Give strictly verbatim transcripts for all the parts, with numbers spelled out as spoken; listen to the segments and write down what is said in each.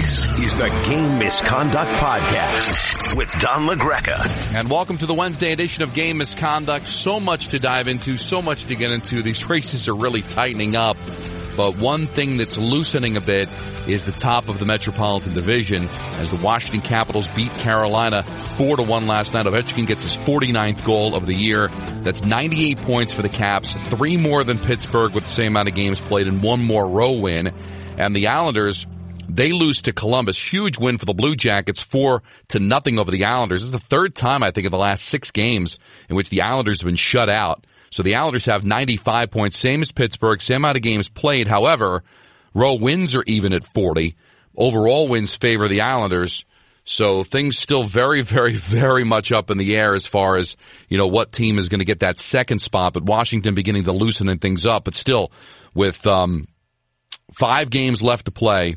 This is the Game Misconduct Podcast with Don LaGreca. And welcome to the Wednesday edition of Game Misconduct. So much to dive into, so much to get into. These races are really tightening up. But one thing that's loosening a bit is the top of the Metropolitan Division as the Washington Capitals beat Carolina four to one last night. Ovechkin gets his forty-ninth goal of the year. That's ninety-eight points for the Caps, three more than Pittsburgh with the same amount of games played and one more row win. And the Islanders, they lose to Columbus. Huge win for the Blue Jackets, four to nothing over the Islanders. This is the third time, I think, in the last six games in which the Islanders have been shut out. So the Islanders have ninety-five points, same as Pittsburgh, same amount of games played. However, row wins are even at forty. Overall wins favor the Islanders. So things still very, very, very much up in the air as far as, you know, what team is going to get that second spot. But Washington beginning to loosen things up. But still, with um five games left to play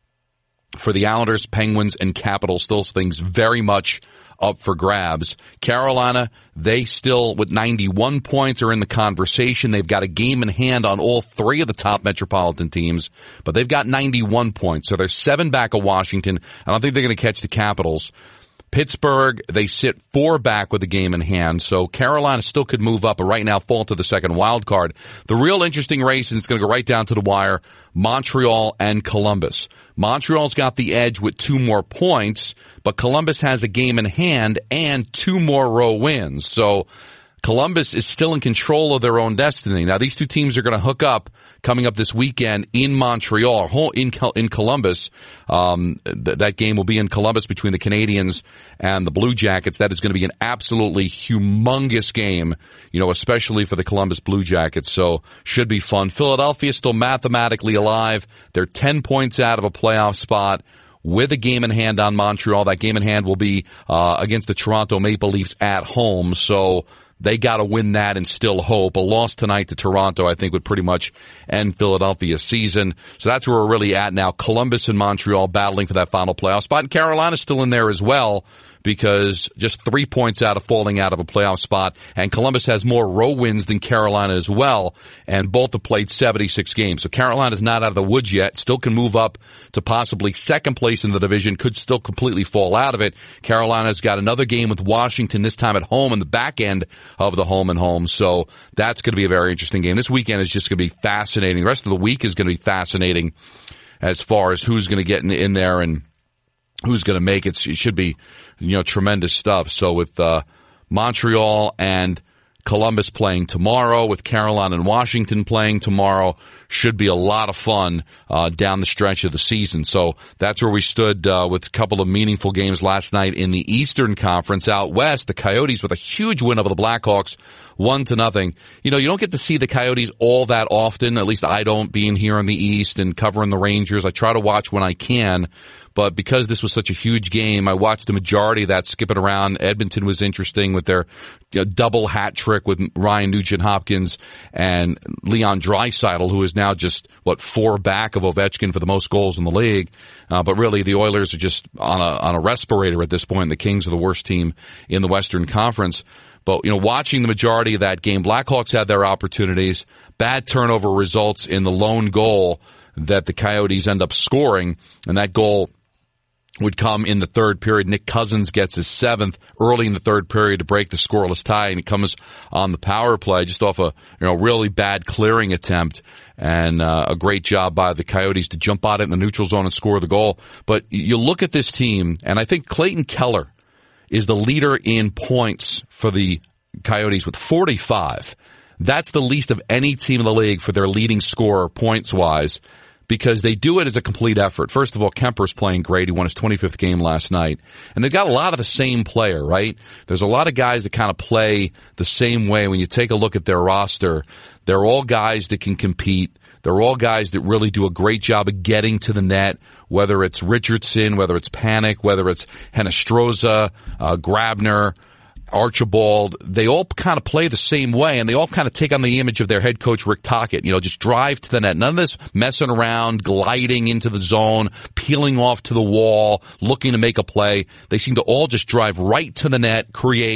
for the Islanders, Penguins, and Capitals, still things very much up for grabs. Carolina, they still, with ninety-one points, are in the conversation. They've got a game in hand on all three of the top metropolitan teams, but they've got ninety-one points, so they're seven back of Washington. I don't think they're going to catch the Capitals. Pittsburgh, they sit four back with a game in hand, so Carolina still could move up, but right now fall to the second wild card. The real interesting race, and it's going to go right down to the wire, Montreal and Columbus. Montreal's got the edge with two more points, but Columbus has a game in hand and two more row wins. So Columbus is still in control of their own destiny. Now, these two teams are going to hook up coming up this weekend in Montreal, in in Columbus. Um, th- that game will be in Columbus between the Canadiens and the Blue Jackets. That is going to be an absolutely humongous game, you know, especially for the Columbus Blue Jackets. So should be fun. Philadelphia is still mathematically alive. They're ten points out of a playoff spot with a game in hand on Montreal. That game in hand will be uh, against the Toronto Maple Leafs at home. So they got to win that and still hope. A loss tonight to Toronto, I think, would pretty much end Philadelphia's season. So that's where we're really at now. Columbus and Montreal battling for that final playoff spot. And Carolina's still in there as well, because just three points out of falling out of a playoff spot. And Columbus has more row wins than Carolina as well. And both have played seventy-six games. So Carolina's not out of the woods yet. Still can move up to possibly second place in the division. Could still completely fall out of it. Carolina's got another game with Washington, this time at home in the back end of the home and home. So that's going to be a very interesting game. This weekend is just going to be fascinating. The rest of the week is going to be fascinating as far as who's going to get in, in there and who's going to make it. It should be, you know, tremendous stuff. So with uh Montreal and Columbus playing tomorrow, with Carolina and Washington playing tomorrow, should be a lot of fun uh down the stretch of the season. So that's where we stood uh with a couple of meaningful games last night in the Eastern Conference. Out west, the Coyotes with a huge win over the Blackhawks, one to nothing. You know, you don't get to see the Coyotes all that often, at least I don't, being here in the East and covering the Rangers. I try to watch when I can. But because this was such a huge game, I watched the majority of that skipping around. Edmonton was interesting with their you know, double hat trick with Ryan Nugent-Hopkins and Leon Draisaitl, who is now just, what, four back of Ovechkin for the most goals in the league. Uh, but really, the Oilers are just on a, on a respirator at this point. The Kings are the worst team in the Western Conference. But, you know, watching the majority of that game, Blackhawks had their opportunities. Bad turnover results in the lone goal that the Coyotes end up scoring, and that goal would come in the third period. Nick Cousins gets his seventh early in the third period to break the scoreless tie, and it comes on the power play just off a you know really bad clearing attempt, and uh, a great job by the Coyotes to jump out in the neutral zone and score the goal. But you look at this team, and I think Clayton Keller is the leader in points for the Coyotes with forty-five. That's the least of any team in the league for their leading scorer points-wise, because they do it as a complete effort. First of all, Kemper's playing great. He won his twenty-fifth game last night. And they've got a lot of the same player, right? There's a lot of guys that kind of play the same way. When you take a look at their roster, they're all guys that can compete. They're all guys that really do a great job of getting to the net, whether it's Richardson, whether it's Panic, whether it's Henestroza, uh, Grabner, Archibald. They all kind of play the same way, and they all kind of take on the image of their head coach, Rick Tocchet. You know, just drive to the net. None of this messing around, gliding into the zone, peeling off to the wall, looking to make a play. They seem to all just drive right to the net, create,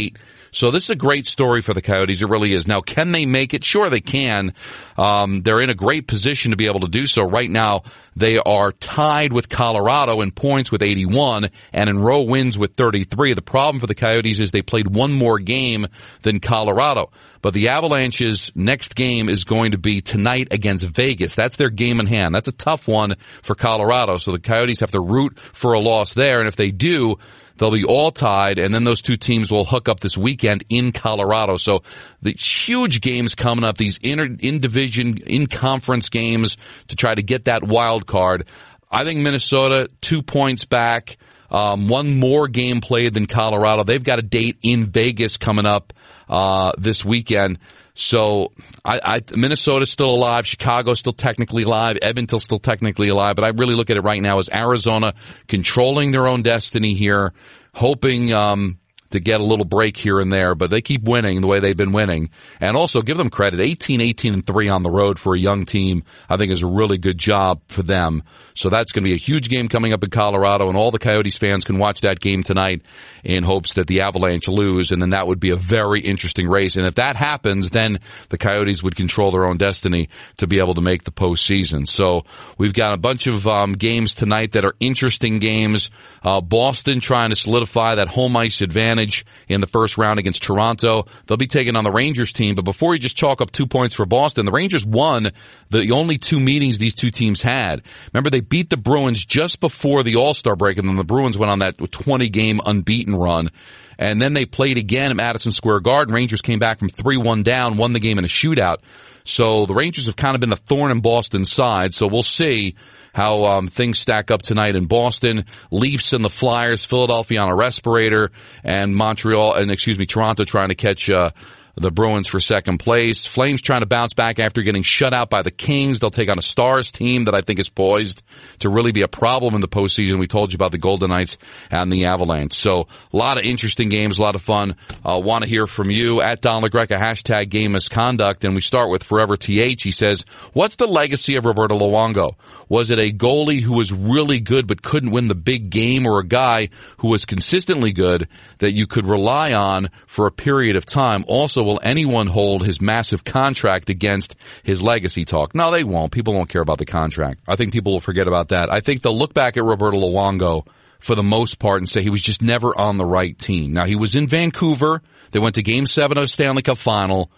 So this is a great story for the Coyotes. It really is. Now, can they make it? Sure, they can. Um, they're in a great position to be able to do so. Right now, they are tied with Colorado in points with eighty-one and in row wins with thirty-three. The problem for the Coyotes is they played one more game than Colorado. But the Avalanche's next game is going to be tonight against Vegas. That's their game in hand. That's a tough one for Colorado. So the Coyotes have to root for a loss there. And if they do, they'll be all tied, and then those two teams will hook up this weekend in Colorado. So the huge games coming up, these inter, in-division, in-conference games to try to get that wild card. I think Minnesota, two points back, um, one more game played than Colorado. They've got a date in Vegas coming up uh this weekend. So I, I Minnesota's still alive, Chicago's still technically alive, Edmonton's still technically alive, but I really look at it right now as Arizona controlling their own destiny here, hoping um to get a little break here and there, but they keep winning the way they've been winning. And also give them credit, eighteen, eighteen, and three on the road for a young team, I think is a really good job for them. So that's going to be a huge game coming up in Colorado, and all the Coyotes fans can watch that game tonight in hopes that the Avalanche lose, and then that would be a very interesting race. And if that happens, then the Coyotes would control their own destiny to be able to make the postseason. So we've got a bunch of um, games tonight that are interesting games. Uh, Boston trying to solidify that home ice advantage in the first round against Toronto. They'll be taking on the Rangers team, but before you just chalk up two points for Boston, the Rangers won the only two meetings these two teams had. Remember, they beat the Bruins just before the All-Star break, and then the Bruins went on that twenty-game unbeaten run. And then they played again at Madison Square Garden. Rangers came back from three one down, won the game in a shootout. So the Rangers have kind of been the thorn in Boston's side, so we'll see how um, things stack up tonight in Boston. Leafs and the Flyers, Philadelphia on a respirator, and Montreal, and excuse me, Toronto trying to catch uh, the Bruins for second place. Flames trying to bounce back after getting shut out by the Kings. They'll take on a Stars team that I think is poised to really be a problem in the postseason. We told you about the Golden Knights and the Avalanche. So a lot of interesting games, a lot of fun. Uh, want to hear from you at Don LaGreca, hashtag game misconduct. And we start with Forever T H. He says, what's the legacy of Roberto Luongo? Was it a goalie who was really good but couldn't win the big game, or a guy who was consistently good that you could rely on for a period of time? Also, will anyone hold his massive contract against his legacy talk? No, they won't. People don't care about the contract. I think people will forget about that. I think they'll look back at Roberto Luongo for the most part and say he was just never on the right team. Now, he was in Vancouver. They went to Game seven of the Stanley Cup Final.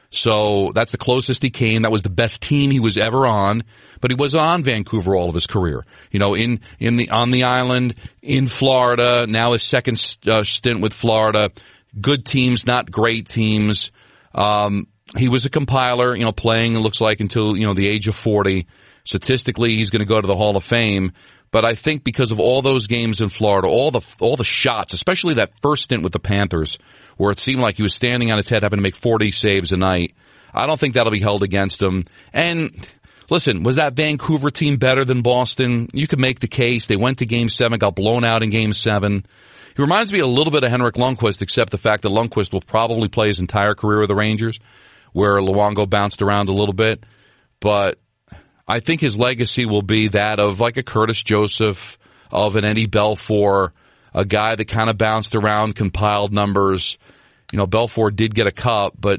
So that's the closest he came. That was the best team he was ever on. But he was on Vancouver all of his career. You know, in, in the, on the island, in Florida, now his second uh, stint with Florida. Good teams, not great teams. Um, he was a compiler, you know, playing, it looks like, until, you know, the age of forty. Statistically, he's going to go to the Hall of Fame. But I think because of all those games in Florida, all the, all the shots, especially that first stint with the Panthers, where it seemed like he was standing on his head having to make forty saves a night, I don't think that'll be held against him. And listen, was that Vancouver team better than Boston? You could make the case. They went to Game seven, got blown out in Game seven. He reminds me a little bit of Henrik Lundqvist, except the fact that Lundqvist will probably play his entire career with the Rangers, where Luongo bounced around a little bit. But I think his legacy will be that of like a Curtis Joseph, of an Eddie Belfour, a guy that kind of bounced around, compiled numbers. You know, Belfour did get a cup, but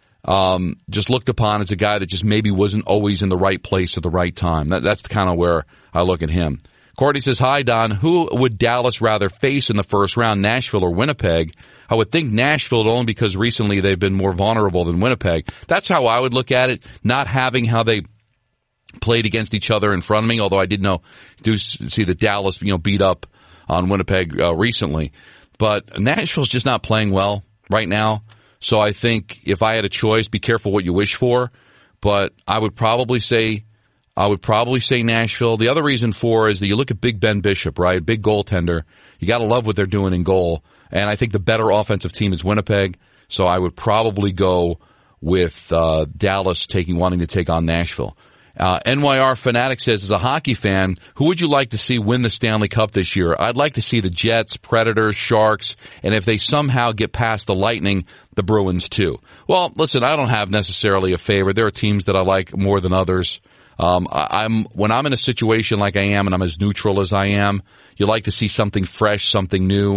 um just looked upon as a guy that just maybe wasn't always in the right place at the right time. That, that's kind of where I look at him. Courtney says, hi, Don. Who would Dallas rather face in the first round, Nashville or Winnipeg? I would think Nashville, only because recently they've been more vulnerable than Winnipeg. That's how I would look at it, not having how they played against each other in front of me, although I did know, do see that Dallas, you know, beat up on Winnipeg uh, recently. But Nashville's just not playing well right now. So I think if I had a choice, be careful what you wish for. But I would probably say I would probably say Nashville. The other reason for is that you look at Big Ben Bishop, right? Big goaltender. You got to love what they're doing in goal. And I think the better offensive team is Winnipeg. So I would probably go with uh Dallas taking wanting to take on Nashville. Uh, N Y R Fanatic says, as a hockey fan, who would you like to see win the Stanley Cup this year? I'd like to see the Jets, Predators, Sharks, and if they somehow get past the Lightning, the Bruins too. Well, listen, I don't have necessarily a favorite. There are teams that I like more than others. Um, I, I'm, when I'm in a situation like I am and I'm as neutral as I am, you like to see something fresh, something new.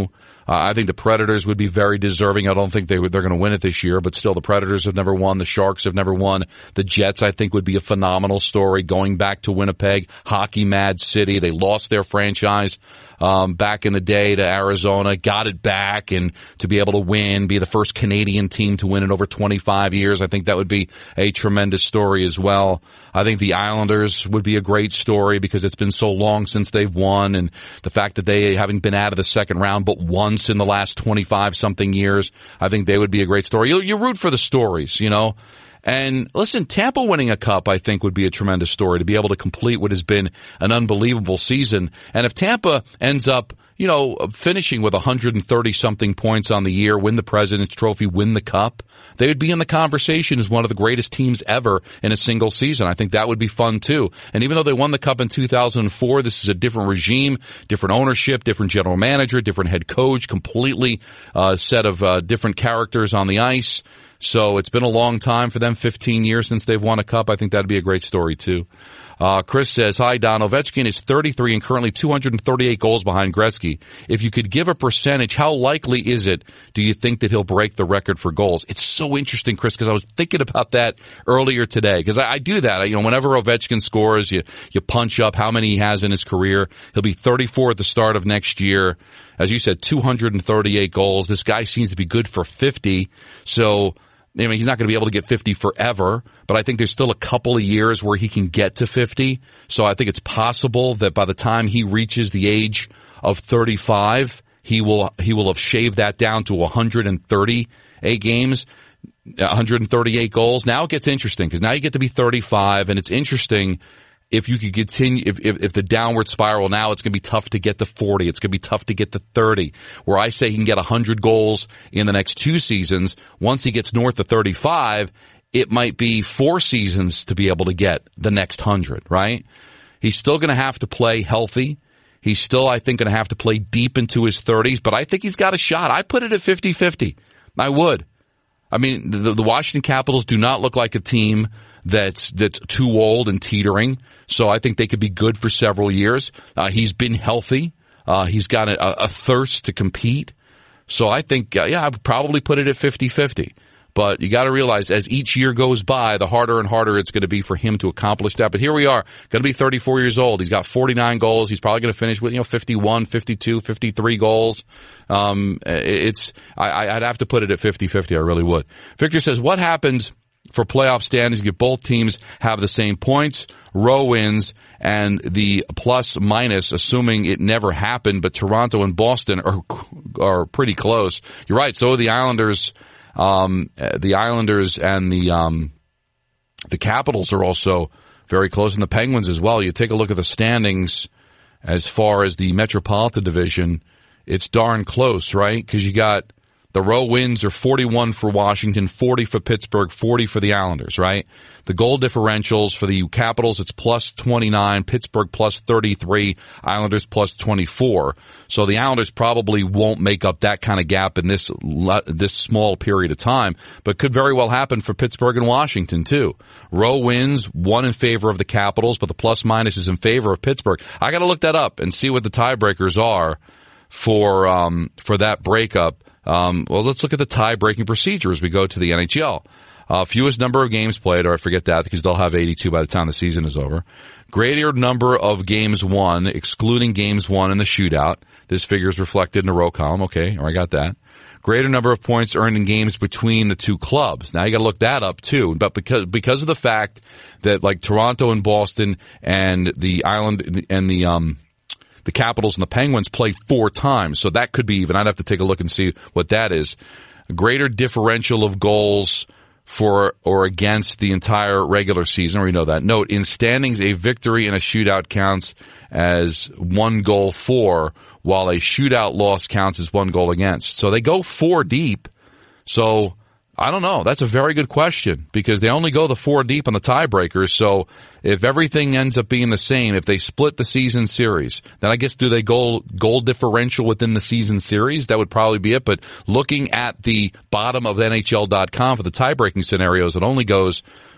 Uh, I think the Predators would be very deserving. I don't think they would, they're going to win it this year, but still the Predators have never won. The Sharks have never won. The Jets, I think, would be a phenomenal story going back to Winnipeg, hockey mad city. They lost their franchise um, back in the day to Arizona, got it back, and to be able to win, be the first Canadian team to win in over twenty-five years, I think that would be a tremendous story as well. I think the Islanders would be a great story because it's been so long since they've won, and the fact that they haven't been out of the second round but once in the last twenty-five something years, I think they would be a great story. You, you root for the stories, you know. And listen, Tampa winning a cup, I think, would be a tremendous story to be able to complete what has been an unbelievable season. And if Tampa ends up, you know, finishing with one hundred thirty something points on the year, win the President's Trophy, win the cup, they would be in the conversation as one of the greatest teams ever in a single season. I think that would be fun too. And even though they won the cup in two thousand four, this is a different regime, different ownership, different general manager, different head coach, completely uh set of uh different characters on the ice. So it's been a long time for them, fifteen years since they've won a cup. I think that'd be a great story too. Uh, Chris says, hi, Don. Ovechkin is thirty-three and currently two hundred thirty-eight goals behind Gretzky. If you could give a percentage, how likely is it, do you think, that he'll break the record for goals? It's so interesting, Chris, because I was thinking about that earlier today, because I, I do that. I, you know, whenever Ovechkin scores, you, you punch up how many he has in his career. He'll be thirty-four at the start of next year. As you said, two hundred thirty-eight goals. This guy seems to be good for fifty. So, I mean, he's not going to be able to get fifty forever, but I think there's still a couple of years where he can get to fifty. So I think it's possible that by the time he reaches the age of thirty-five, he will, he will have shaved that down to one hundred thirty-eight games, one hundred thirty-eight goals. Now it gets interesting because now you get to be thirty-five, and it's interesting if you could continue, if, if, if the downward spiral now, it's going to be tough to get to forty. It's going to be tough to get to thirty. Where I say he can get one hundred goals in the next two seasons, once he gets north of thirty-five, it might be four seasons to be able to get the next one hundred, right? He's still going to have to play healthy. He's still, I think, going to have to play deep into his thirties, but I think he's got a shot. I put it at fifty-fifty. I would. I mean, the, the Washington Capitals do not look like a team that's that's too old and teetering, so I think they could be good for several years. Uh, he's been healthy. Uh, he's got a, a thirst to compete. So I think, uh, yeah, I would probably put it at fifty-fifty. But you got to realize as each year goes by, the harder and harder it's going to be for him to accomplish that. But here we are, going to be thirty-four years old. He's got forty-nine goals. He's probably going to finish with, you know, fifty-one, fifty-two, fifty-three goals. Um, it's, I, I'd have to put it at fifty-fifty. I really would. Victor says, what happens for playoff standings if both teams have the same points, row wins, and the plus minus, assuming it never happened, but Toronto and Boston are are pretty close. You're right. So are the Islanders. Um, the Islanders and the um, the Capitals are also very close, and the Penguins as well. You take a look at the standings as far as the Metropolitan Division, it's darn close, right? Because you got the row wins are forty-one for Washington, forty for Pittsburgh, forty for the Islanders, right? The goal differentials for the Capitals, it's plus twenty-nine, Pittsburgh plus thirty-three, Islanders plus twenty-four. So the Islanders probably won't make up that kind of gap in this this small period of time, but could very well happen for Pittsburgh and Washington too. Row wins, one in favor of the Capitals, but the plus minus is in favor of Pittsburgh. I got to look that up and see what the tiebreakers are for um for that breakup. Um, well, let's look at the tie-breaking procedure as we go to the N H L. Uh, fewest number of games played, or I forget that because they'll have eighty-two by the time the season is over. Greater number of games won, excluding games won in the shootout. This figure is reflected in the row column. Okay, or I got that. Greater number of points earned in games between the two clubs. Now you got to look that up too. But because because of the fact that like Toronto and Boston and the Island and the um. The Capitals and the Penguins play four times, so that could be even. I'd have to take a look and see what that is. A greater differential of goals for or against the entire regular season, or you know that. Note, in standings, a victory in a shootout counts as one goal for, while a shootout loss counts as one goal against. So they go four deep. So I don't know. That's a very good question because they only go the four deep on the tiebreakers. So if everything ends up being the same, if they split the season series, then I guess do they goal goal differential within the season series? That would probably be it. But looking at the bottom of N H L dot com for the tie-breaking scenarios, it only goes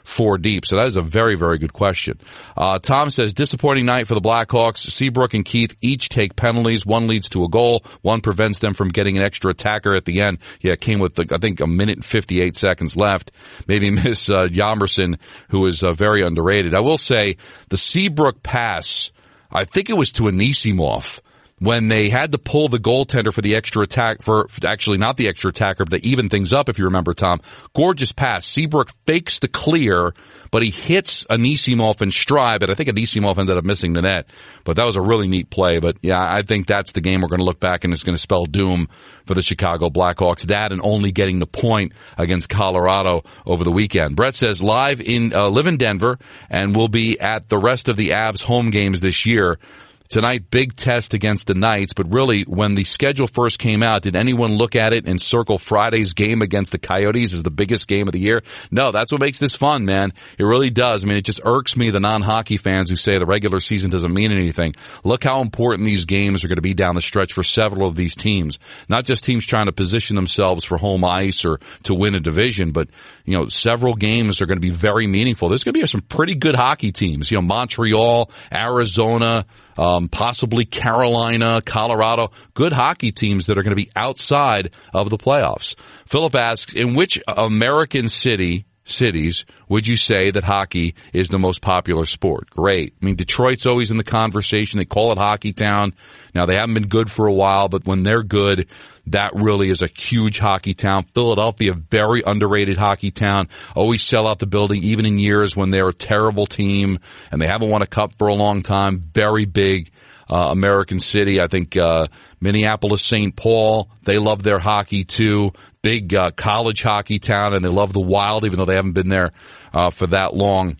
four deep. So that is a very, very good question. Uh, Tom says, disappointing night for the Blackhawks. Seabrook and Keith each take penalties. One leads to a goal. One prevents them from getting an extra attacker at the end. Yeah, it came with, I think, a minute and fifty-eight seconds left. Maybe miss uh, Yamerson, who is uh, very underrated. I will say the Seabrook pass, I think it was to Anisimov, when they had to pull the goaltender for the extra attack, for actually not the extra attacker, but to even things up, if you remember, Tom. Gorgeous pass. Seabrook fakes the clear, but he hits Anisimov in stride, but I think Anisimov ended up missing the net. But that was a really neat play. But yeah, I think that's the game we're going to look back and it's going to spell doom for the Chicago Blackhawks. That and only getting the point against Colorado over the weekend. Brett says, live in, uh, live in Denver and we'll be at the rest of the Avs home games this year. Tonight, big test against the Knights, but really, when the schedule first came out, did anyone look at it and circle Friday's game against the Coyotes as the biggest game of the year? No, that's what makes this fun, man. It really does. I mean, it just irks me, the non-hockey fans who say the regular season doesn't mean anything. Look how important these games are going to be down the stretch for several of these teams. Not just teams trying to position themselves for home ice or to win a division, but, you know, several games are going to be very meaningful. There's going to be some pretty good hockey teams. You know, Montreal, Arizona, Um, possibly Carolina, Colorado, good hockey teams that are going to be outside of the playoffs. Philip asks, in which American city, cities would you say that hockey is the most popular sport? Great. I mean, Detroit's always in the conversation. They call it Hockey Town. Now, they haven't been good for a while, but when they're good, that really is a huge hockey town. Philadelphia, very underrated hockey town. Always sell out the building, even in years when they're a terrible team and they haven't won a cup for a long time. Very big uh, American city. I think uh Minneapolis, Saint Paul, they love their hockey too. Big uh, college hockey town, and they love the Wild, even though they haven't been there uh for that long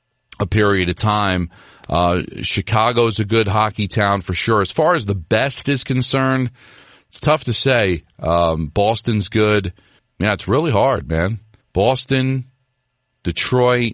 a period of time. Uh Chicago's a good hockey town for sure. As far as the best is concerned, it's tough to say. Um, Boston's good. Yeah, it's really hard, man. Boston, Detroit,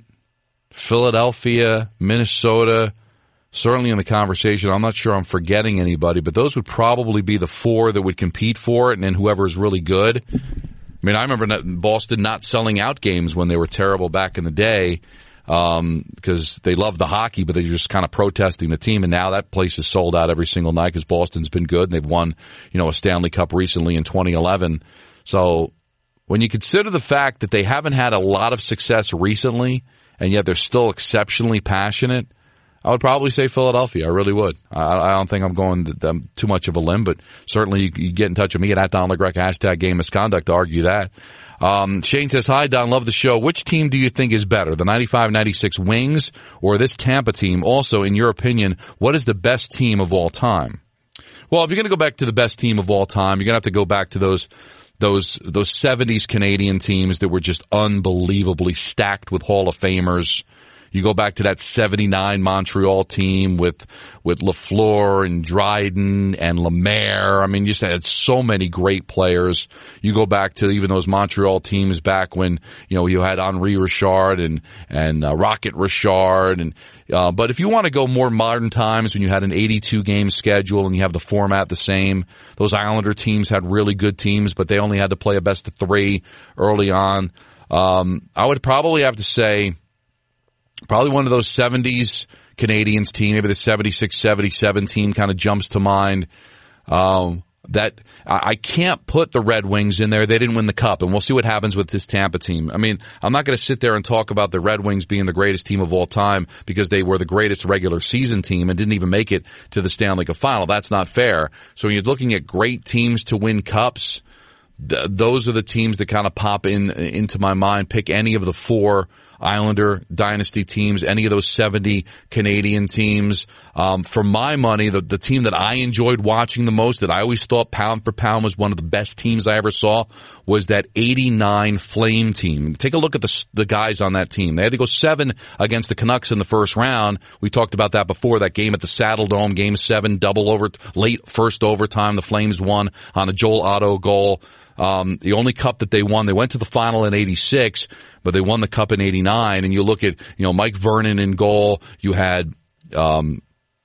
Philadelphia, Minnesota, certainly in the conversation. I'm not sure I'm forgetting anybody, but those would probably be the four that would compete for it, and then whoever is really good. I mean, I remember Boston not selling out games when they were terrible back in the day. Um, because they love the hockey, but they're just kind of protesting the team. And now that place is sold out every single night because Boston's been good and they've won, you know, a Stanley Cup recently in twenty eleven. So when you consider the fact that they haven't had a lot of success recently and yet they're still exceptionally passionate, I would probably say Philadelphia. I really would. I, I don't think I'm going them too much of a limb, but certainly you, you get in touch with me at Don LaGreca, hashtag game misconduct to argue that. Um, Shane says, hi, Don, love the show. Which team do you think is better, the ninety-five ninety-six Wings or this Tampa team? Also, in your opinion, what is the best team of all time? Well, if you're going to go back to the best team of all time, you're going to have to go back to those those those seventies Canadian teams that were just unbelievably stacked with Hall of Famers. You go back to that seventy-nine Montreal team with with Lafleur and Dryden and Lemaire. I mean, you just had so many great players. You go back to even those Montreal teams back when, you know, you had Henri Richard and and uh, Rocket Richard. And uh, but if you want to go more modern times, when you had an eighty-two game schedule and you have the format the same, those Islander teams had really good teams, but they only had to play a best of three early on. Um, I would probably have to say, probably one of those seventies Canadians team, maybe the seventy-six seventy-seven team kind of jumps to mind. Um, that I can't put the Red Wings in there. They didn't win the cup, and we'll see what happens with this Tampa team. I mean, I'm not going to sit there and talk about the Red Wings being the greatest team of all time because they were the greatest regular season team and didn't even make it to the Stanley Cup final. That's not fair. So when you're looking at great teams to win cups, th- those are the teams that kind of pop in into my mind. Pick any of the four Islander dynasty teams, any of those seventy Canadian teams. Um, for my money, the, the team that I enjoyed watching the most, that I always thought pound for pound was one of the best teams I ever saw, was that eighty-nine Flame team. Take a look at the, the guys on that team. They had to go seven against the Canucks in the first round. We talked about that before, that game at the Saddle Dome, game seven, double over, late first overtime. The Flames won on a Joel Otto goal. Um, the only cup that they won, they went to the final in eighty-six, but they won the cup in eighty-nine. And you look at, you know, Mike Vernon in goal. You had, um,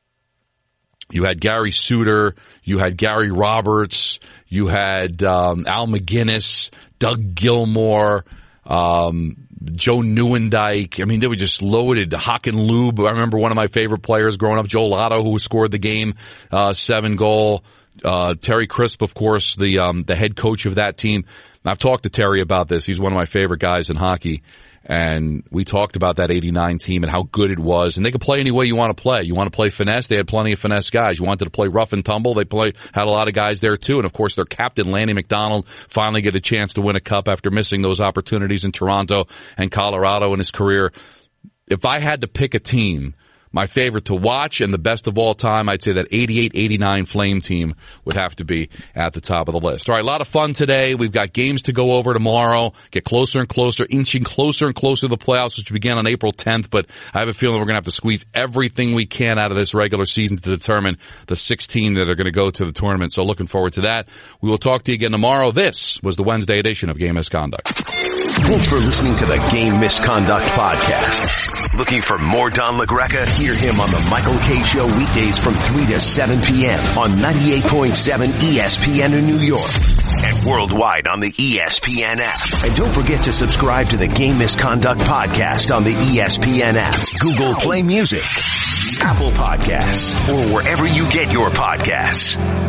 you had Gary Suter. You had Gary Roberts. You had, um, Al McGuinness, Doug Gilmour. Um, Joe Neuendijk. I mean, they were just loaded. Hakan Lube. I remember one of my favorite players growing up, Joe Lotto, who scored the game, uh, seven goal. Uh, Terry Crisp, of course, the, um, the head coach of that team. I've talked to Terry about this. He's one of my favorite guys in hockey. And we talked about that eighty-nine team and how good it was. And they could play any way you want to play. You want to play finesse? They had plenty of finesse guys. You wanted to play rough and tumble? They play, had a lot of guys there too. And of course, their captain, Lanny McDonald, finally get a chance to win a cup after missing those opportunities in Toronto and Colorado in his career. If I had to pick a team, my favorite to watch and the best of all time, I'd say that eighty-eight eighty-nine Flame team would have to be at the top of the list. All right, a lot of fun today. We've got games to go over tomorrow, get closer and closer, inching closer and closer to the playoffs, which begin on April tenth. But I have a feeling we're going to have to squeeze everything we can out of this regular season to determine the sixteen that are going to go to the tournament. So looking forward to that. We will talk to you again tomorrow. This was the Wednesday edition of Game Misconduct. Thanks for listening to the Game Misconduct Podcast. Looking for more Don LaGreca? Hear him on the Michael Kay Show weekdays from three to seven p.m. on ninety-eight point seven E S P N in New York and worldwide on the E S P N app. And don't forget to subscribe to the Game Misconduct Podcast on the E S P N app, Google Play Music, Apple Podcasts, or wherever you get your podcasts.